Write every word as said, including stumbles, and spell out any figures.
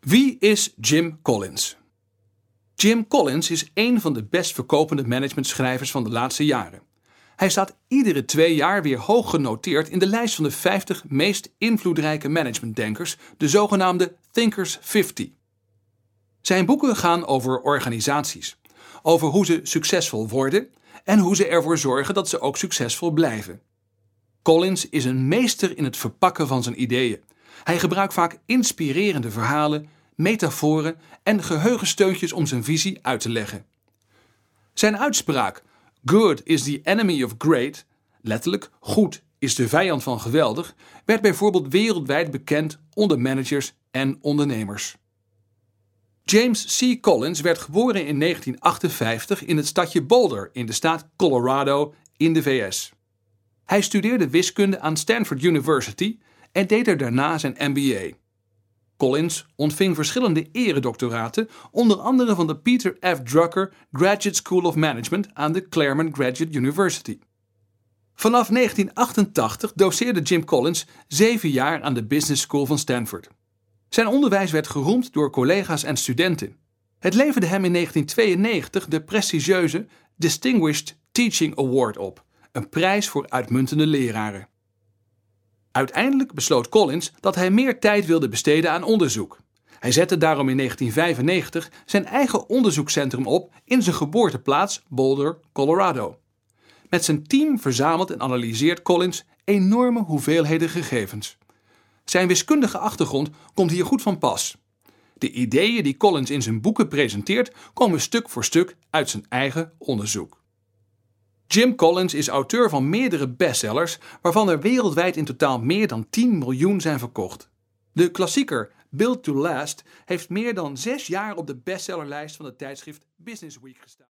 Wie is Jim Collins? Jim Collins is een van de best verkopende managementschrijvers van de laatste jaren. Hij staat iedere twee jaar weer hoog genoteerd in de lijst van de vijftig meest invloedrijke managementdenkers, de zogenaamde Thinkers vijftig. Zijn boeken gaan over organisaties, over hoe ze succesvol worden en hoe ze ervoor zorgen dat ze ook succesvol blijven. Collins is een meester in het verpakken van zijn ideeën. Hij gebruikt vaak inspirerende verhalen, metaforen en geheugensteuntjes om zijn visie uit te leggen. Zijn uitspraak "Good is the enemy of great", letterlijk goed is de vijand van geweldig, werd bijvoorbeeld wereldwijd bekend onder managers en ondernemers. James C. Collins werd geboren in negentien achtenvijftig in het stadje Boulder in de staat Colorado in de V S. Hij studeerde wiskunde aan Stanford University en deed er daarna zijn M B A. Collins ontving verschillende eredoctoraten, onder andere van de Peter F. Drucker Graduate School of Management aan de Claremont Graduate University. Vanaf negentien achtentachtig doceerde Jim Collins zeven jaar aan de Business School van Stanford. Zijn onderwijs werd geroemd door collega's en studenten. Het leverde hem in negentien tweeënnegentig de prestigieuze Distinguished Teaching Award op, een prijs voor uitmuntende leraren. Uiteindelijk besloot Collins dat hij meer tijd wilde besteden aan onderzoek. Hij zette daarom in negentien vijfennegentig zijn eigen onderzoekscentrum op in zijn geboorteplaats Boulder, Colorado. Met zijn team verzamelt en analyseert Collins enorme hoeveelheden gegevens. Zijn wiskundige achtergrond komt hier goed van pas. De ideeën die Collins in zijn boeken presenteert komen stuk voor stuk uit zijn eigen onderzoek. Jim Collins is auteur van meerdere bestsellers, waarvan er wereldwijd in totaal meer dan tien miljoen zijn verkocht. De klassieker Built to Last heeft meer dan zes jaar op de bestsellerlijst van het tijdschrift Business Week gestaan.